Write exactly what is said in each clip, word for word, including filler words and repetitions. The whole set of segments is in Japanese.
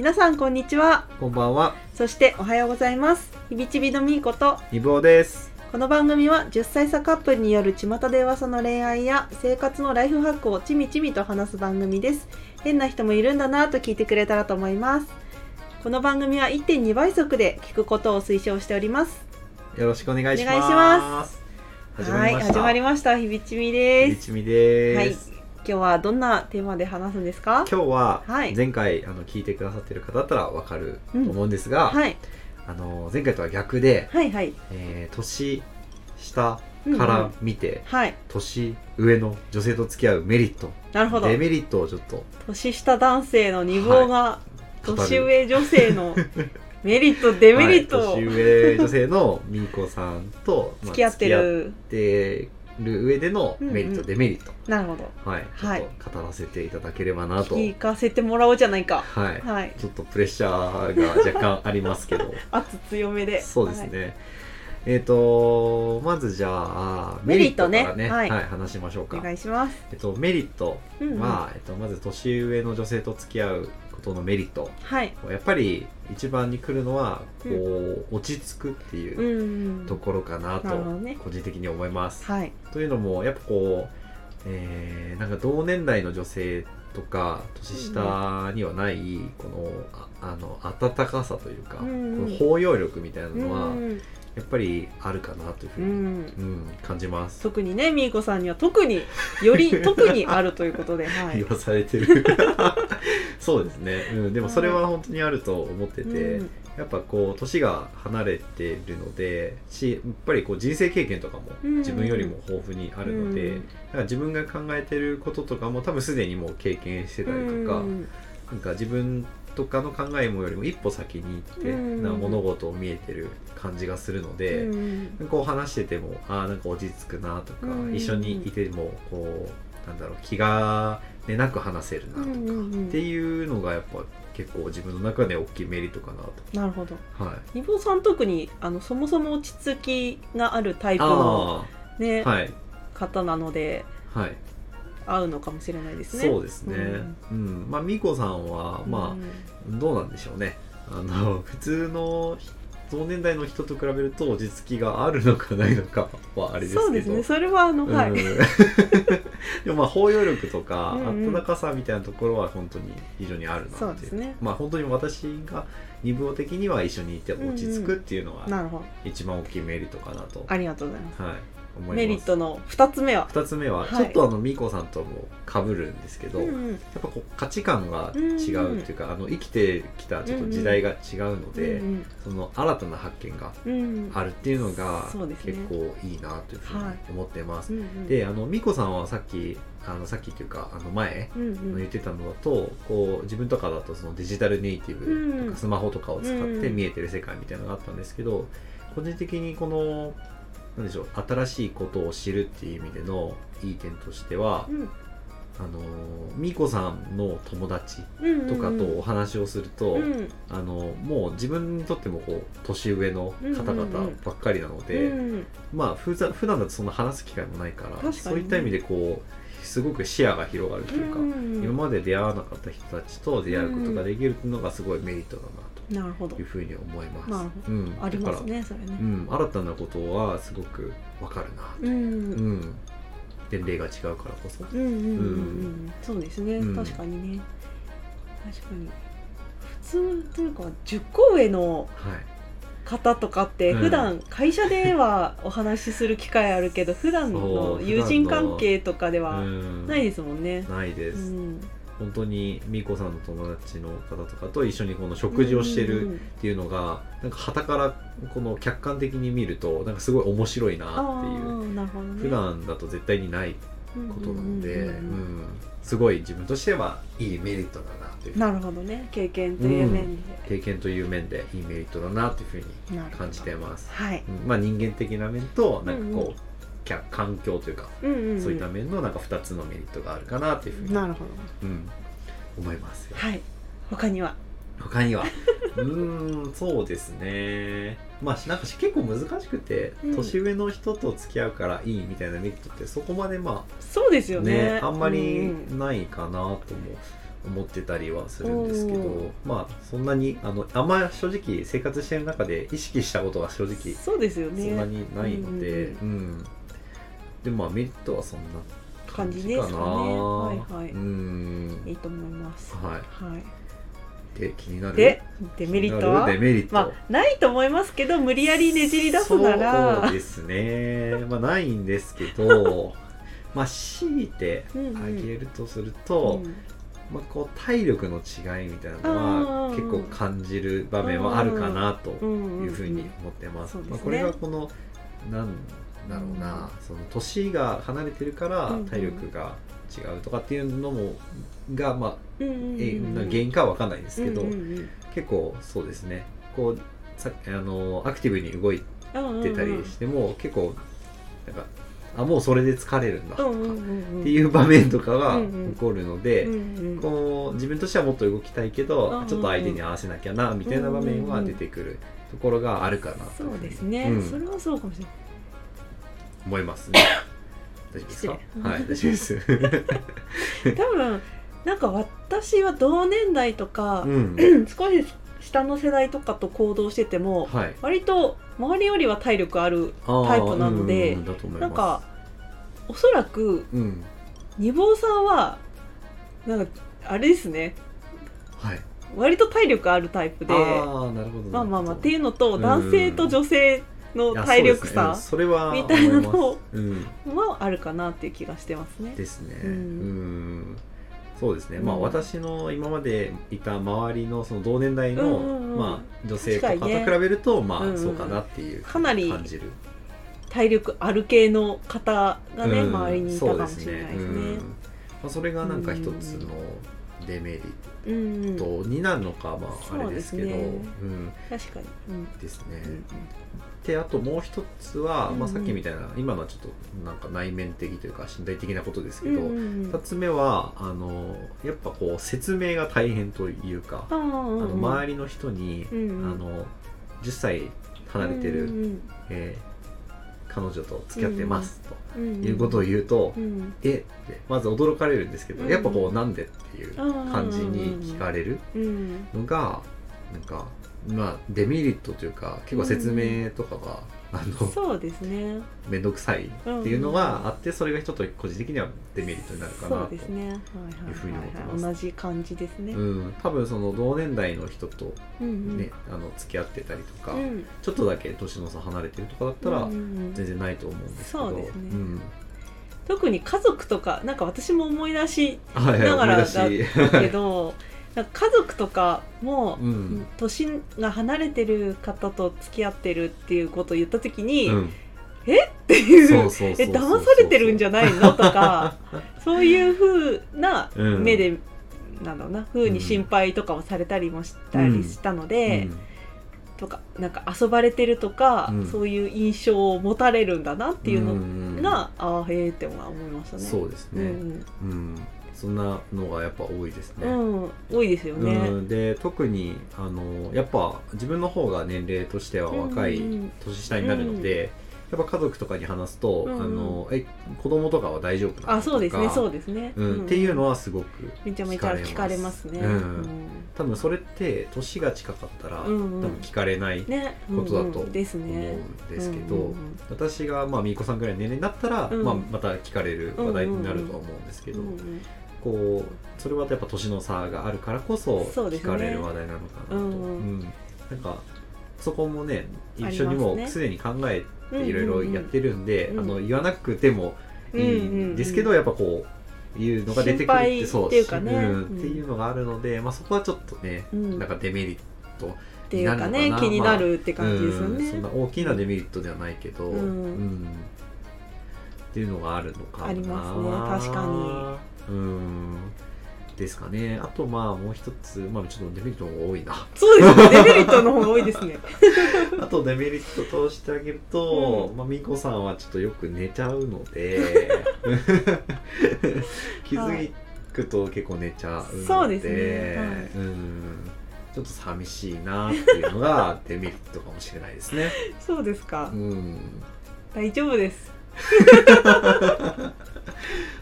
皆さんこんにちは。 こんばんは。 そしておはようございます。ひびちびのみーことイブオです。 この番組はじゅっさい差カップルによる巷で噂の恋愛や生活のライフハックをちみちみと話す番組です。変な人もいるんだなと聞いてくれたらと思います。この番組は いってんに 倍速で聞くことを推奨しております。 よろしくお願いします。 お願いします。 始まりました。 はい、始まりました。ひびちみです。 ひびちみです。 はい。今日はどんなテーマで話すんですか？ 今日ははい前回あの聞いてくださっている方だったらわかると思うんですが、 うんはい、 あの前回とは逆で、 はいはいえー、年下から見て、うんうんはい、年上の女性と付き合うメリット、 なるほど、 デメリットをちょっと年下男性の二房が、はい、年上女性のメリットデメリットを、 はい、年上女性のみーこさんと、 まあ、付き合ってる付き合ってる上でのメリット、うんうん、デメリット、 なるほど、 はい、ちょっと語らせていただければなと、 聞かせてもらおうじゃないか、 はい、はい、ちょっとプレッシャーが若干ありますけど圧強めで、 そうですね、はい、えーとまずじゃあメリットからね、はいはい、話しましょうか。 お願いします。 えっとメリットは、うんうんえっと、まず年上の女性と付き合うことのメリット、 はい、 やっぱり一番に来るのはこう、うん、落ち着くっていうところかなと個人的に思います、 はい、 というのもやっぱこう、えー、なんか同年代の女性とか年下にはない、うん、この あ, あの温かさというか、うん、この包容力みたいなのは、うんやっぱりあるかなというふうに、うんうん、感じます。 特にね、みーこさんには特により特にあるということで、はい、 言わされてるそうですね、うん、でもそれは本当にあると思ってて、うん、やっぱこう年が離れているのでしやっぱりこう人生経験とかも自分よりも豊富にあるので、うん、だから自分が考えてることとかも多分すでにもう経験してたりとか、うん、なんか自分とかの考えもよりも一歩先に行って、うん、なんか物事を見えてる感じがするので、うん、こう話しててもあなんか落ち着くなとか、うん、一緒にいてもこうなんだろう気が、ね、なく話せるなとか、うん、っていうのがやっぱ結構自分の中で大きいメリットかなと。 なるほど。 はい。 ニボさん特にあのそもそも落ち着きがあるタイプの、ねはい、方なので。はい。合うのかもしれないですね。 そうですね。うん。うん、まあみこさんはまあ、うん、どうなんでしょうね。あの普通の同年代の人と比べると落ち着きがあるのかないのかはあれですけど。 そうですね。それはあの、うん、はい。 でもまあ包容力とか温かさみたいなところは本当に非常にあるなって。 そうですね。 まあ本当に私が二部的には一緒にいて落ち着くっていうのが一番大きいメリットかなと。 ありがとうございます。 はい。 メリットのふたつめはふたつめは、はい、ちょっとあのみーこさんとも被るんですけど、うんうん、やっぱこう価値観が違うっていうか、うんうん、あの生きてきたちょっと時代が違うので、うんうん、その新たな発見があるっていうのが結構いいなというふうに思ってます。はい、で、あのみーこさんはさっきあのさっきっていうかあの前の言ってたのだと、こう自分とかだとそのデジタルネイティブとかスマホとかを使って見えてる世界みたいなのがあったんですけど、個人的にこのなんでしょう新しいことを知るっていう意味でのいい点としては、うん、あのみーこさんの友達とかとお話をすると、うんうん、あのもう自分にとってもこう年上の方々ばっかりなので、うんうんうん、まあ普段、普段だとそんな話す機会もないから、ね、そういった意味でこうすごく視野が広がるというか、うんうん、今まで出会わなかった人たちと出会うことができるっていうのがすごいメリットだなと。なるほどいうふうに思います。 なるほど、うん、ありますねそれね、 うん、新たなことはすごくわかるなと、うんうん、年齢が違うからこそ、うんうんうんうん、 そうですね、うん、確かにね確かに普通というかじゅっこ上の方とかって普段会社ではお話しする機会あるけど、うん、普段の友人関係とかではないですもんね。 ないです、うん本当にみーこさんの友達の方とかと一緒にこの食事をしてるっていうのがなんか傍からこの客観的に見るとなんかすごい面白いなっていう、 なるほどね、 普段だと絶対にないことなので、すごい自分としてはいいメリットだなという。 なるほどね、経験という面で、うん、 経験という面でいいメリットだなというふうに感じています。 はい、 うん、まあ人間的な面となんかこう、うんうん環境というか、うんうんうん、そういった面のなんかふたつのメリットがあるかなというふうになるほど、 うん、思いますよ。 はい。他には他にはうーんそうですね。まあなんか結構難しくて、うん、年上の人と付き合うからいいみたいなメリットってそこまでまあそうですよね、 ねあんまりないかなとも思ってたりはするんですけど、まあそんなにあのあんま正直生活してる中で意識したことは正直そうですよね、 そんなにないので、うん、うん、でもまあメリットはそんな感じかな。 感じですかね。はいはい。 うん、 いいと思います。 はい。 はい。 で気になるでデメリットはデメリット、 まあ、ないと思いますけど無理やりねじり出すならそうですね、まあないんですけどまあ強いてあげるとすると、うんうん、まあ、こう体力の違いみたいなのは結構感じる場面はあるかなというふうに思ってます。まあ、これがこのなんだろうな、うん、その年が離れてるから体力が違うとかっていうのもがまあ、うんうんうん、原因かは分かんないんですけど、うんうんうん、結構そうですね、こうさあのアクティブに動いてたりしても、うんうんうん、結構なんかあもうそれで疲れるんだとかっていう場面とかが起こるので、うんうん、こう自分としてはもっと動きたいけど、うんうん、ちょっと相手に合わせなきゃなみたいな場面は出てくるところがあるかなと、 そうですね、うん、それはそうかもしれない思いますね。大丈夫ですか？はい、大丈夫です多分なんか私は同年代とか、うん、少し下の世代とかと行動してても、はい、割と周りよりは体力あるタイプなので、うん、なんかおそらく、うん、二坊さんはなんかあれですね、はい、割と体力あるタイプで、あー、なるほど、まあまあまあっていうのと、男性と女性の体力差みたいなのもあるかなっていう気がしてますね。 ですね。うん、うん、そうですね。まあ、うん、私の今までいた周りのその同年代の、うんうん、まあ、女性とかと比べると、ね、まあそうかなっていう感じる。かなり体力ある系の方がね、うん、周りにいたかもしれないですね。うん、まあ、それがなんか一つのデメリットになるのか、まああれですけど、ね、 うん、確かに、うん、 ですね。うん、であともう一つは、うん、まあ、さっきみたいな今のはちょっとなんか内面的というか身体的なことですけど、うん、ふたつめはあのやっぱこう説明が大変というか、うん、あの周りの人に、うん、あのじゅっさい離れてる、うん、えー彼女と付き合ってますということを言うと、うんうん、えってまず驚かれるんですけど、うん、やっぱこうなんでっていう感じに聞かれるのがなんかまあデメリットというか結構説明とかが、うん、あのそうですねめんどくさいっていうのがあって、それがちょっと個人的にはデメリットになるかなというふうに思ってます。 同じ感じですね。 うん、多分その同年代の人とね、うんうん、あの付き合ってたりとか、うん、ちょっとだけ年の差離れてるとかだったら全然ないと思うんですけど、 そうですね、うん、特に家族とかなんか私も思い出しながらだけどなんか家族とかも、うん、年が離れてる方と付き合ってるっていうことを言った時に、うん、えっていうえ騙されてるんじゃないのとかそういう風な目で、うん、なんだろうな風に心配とかもされたりもしたりしたので、うん、とかなんか遊ばれてるとか、うん、そういう印象を持たれるんだなっていうのが、うん、ああへえって思いましたね。 そうですね、うんうん、そんなのがやっぱ多いですね、 うん、多いですよね、 うん、で特にあのやっぱ自分の方が年齢としては若い、うんうん、年下になるので、うん、やっぱ家族とかに話すと、うん、あのえ子供とかは大丈夫なのとか、 あそうですねそうですね、 うんうん、っていうのはすごくめちゃめちゃ聞かれますね、 うんうん、多分それって年が近かったら、うんうん、多分聞かれないことだと思うんですけど、私がまあみーこさんぐらいの年齢になったら、うんまあ、また聞かれる話題になるとは思うんですけど、うんうんうんこうそれはやっぱ年の差があるからこそ聞かれる話題なのかなと、うんうん、なんかそこもね一緒にもすでに考えていろいろやってるんで、うんうんうん、あの言わなくてもいいんですけど、うんうんうん、やっぱこういうのが出てくるってそうっていうかね、うん、っていうのがあるので、まあ、そこはちょっとね、うん、なんかデメリットになるのかなっていうかね気になるって感じですよね、まあうん、そんな大きなデメリットではないけど、うんうん、っていうのがあるのかなありますね確かにうんですかね。あとまあもう一つ、まあちょっとデメリットの方が多いな。 そうですね。デメリットの方が多いですね。 あとデメリットとしてあげると、うん、まあみこさんはちょっとよく寝ちゃうので気づくと結構寝ちゃうので、 そうですね。はい、 うんちょっと寂しいなっていうのがデメリットかもしれないですね。 そうですか。 うん、 大丈夫です。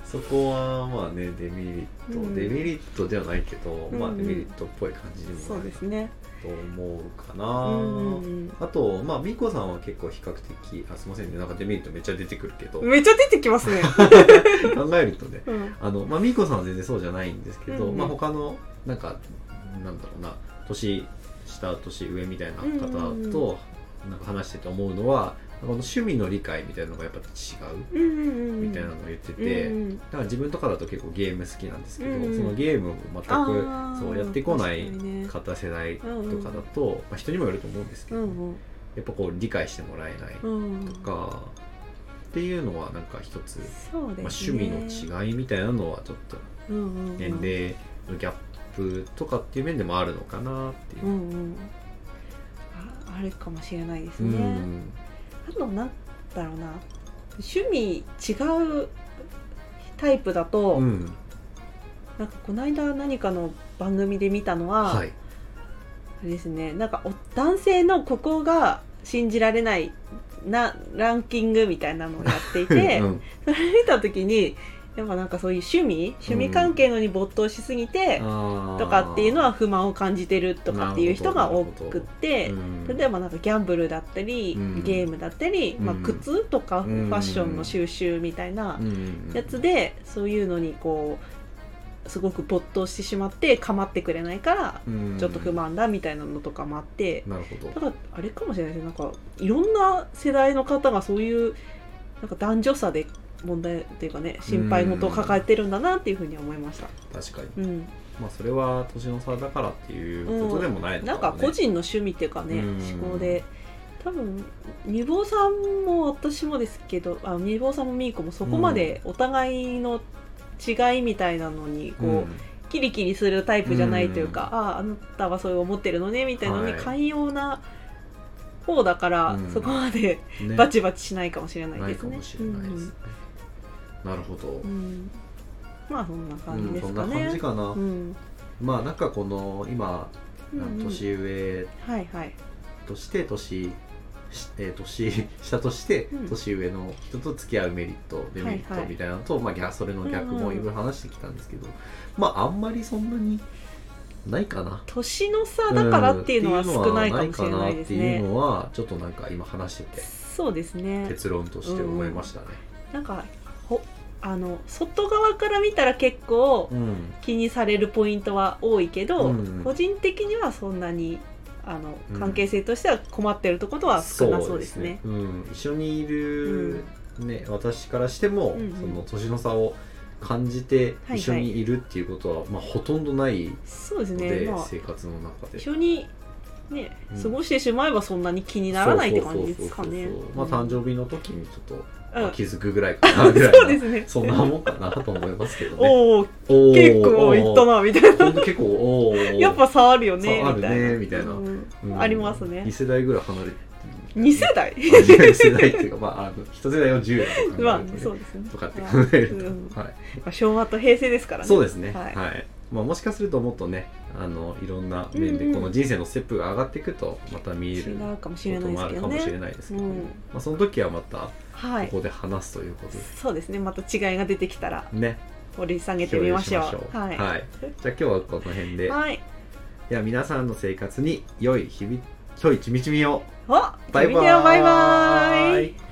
そこはまあねデメリット、うん、デメリットではないけど、うん、まあデメリットっぽい感じにもなると思うかな、うんうん、あとまあみこさんは結構比較的あすいませんねなんかデメリットめっちゃ出てくるけどめっちゃ出てきますね考えるとね、うん、あのまあみこさんは全然そうじゃないんですけど、うんうん、まあ他のなんかなんだろうな年下年上みたいな方となんか話してて思うのは、この趣味の理解みたいなのがやっぱ違うみたいなのを言ってて、うんうん、だから自分とかだと結構ゲーム好きなんですけど、うんうん、そのゲームを全くそうやってこない方世代とかだと、ねまあ、人にもよると思うんですけど、うんうん、やっぱこう理解してもらえないとか、うん、っていうのはなんか一つ、ねまあ、趣味の違いみたいなのはちょっと年齢のギャップとかっていう面でもあるのかなっていう、うんうん、 あ、あるかもしれないですね、うんあとなんだろうな趣味違うタイプだと、うん、なんかこの間何かの番組で見たのは、はい、あれですねなんか男性のここが信じられないなランキングみたいなのをやっていて、うん、それ見た時にやっぱなんかそういう趣味趣味関係のに没頭しすぎて、うん、とかっていうのは不満を感じてるとかっていう人が多くって、うん、例えばなんかギャンブルだったり、うん、ゲームだったり、うんまあ、靴とかファッションの収集みたいなやつで、うん、そういうのにこうすごく没頭してしまって構ってくれないからちょっと不満だみたいなのとかもあって、 なるほど。 だからあれかもしれないですねなんかいろんな世代の方がそういうなんか男女差で問題っていうかね心配事を抱えてるんだなっていうふうに思いました。 確かに、うん、まあそれは年の差だからっていうことでもないのかもね、うん、なんか個人の趣味っていうかね思考で多分みぼうさんも私もですけどあみぼうさんもみーこもそこまでお互いの違いみたいなのにこう、うん、キリキリするタイプじゃないというか、うん、あああなたはそう思ってるのねみたいなのに寛容な方だから、はい、そこまで、ね、バチバチしないかもしれないですね。ないかもしれないですね、うんなるほど、うん、 まあそんな感じですかね、うん、 そんな感じかな、うん、まあなんかこの今、うんうん、年上として年、えー、年下として年上の人と付き合うメリット、デメリットみたいなのと、はいはいまあ、それの逆もいろいろ話してきたんですけど、うんうん、まああんまりそんなにないかな年の差だからっていうのは少ないかもしれないですね、 っていうのはちょっとなんか今話しててそうですね結論として思いましたね、 うん、なんかあの外側から見たら結構気にされるポイントは多いけど、うん、個人的にはそんなにあの関係性としては困ってるところは少なそうですね、 うんうん、一緒にいる、ね、私からしても、うんうん、その年の差を感じて一緒にいるっていうことは、はいはいまあ、ほとんどないので、そうですね、まあ、生活の中で一緒にね、過ごしてしまえばそんなに気にならないって感じですかね。 まあ誕生日の時にちょっと、まあ、気づくぐらいかなぐらいな、そうですね、そんなもんかなと思いますけどね。おお結構いったなみたいな。 結構おやっぱ差あるよねみたいな。差あるねみたいな、 うんうん、ありますね。 に世代ぐらい離れてに世代に世代っていうか、まあ、あのいち世代をじゅう代とか、ねまあ、そうですね、とかって考えると、うんはいまあ、昭和と平成ですからね。 そうですね、はいはいまあ、もしかするともっとねあのいろんな面でこの人生のステップが上がっていくとまた見えることもあるかもしれないですけど、まあ、その時はまたここで話すということで、はい、 そうですねまた違いが出てきたらね掘り下げてみましょう。しょうはいはい、じゃあ今日はこの辺で、はい、では皆さんの生活に良い日々良いちみちみを。 バイバーイ。バイバーイ。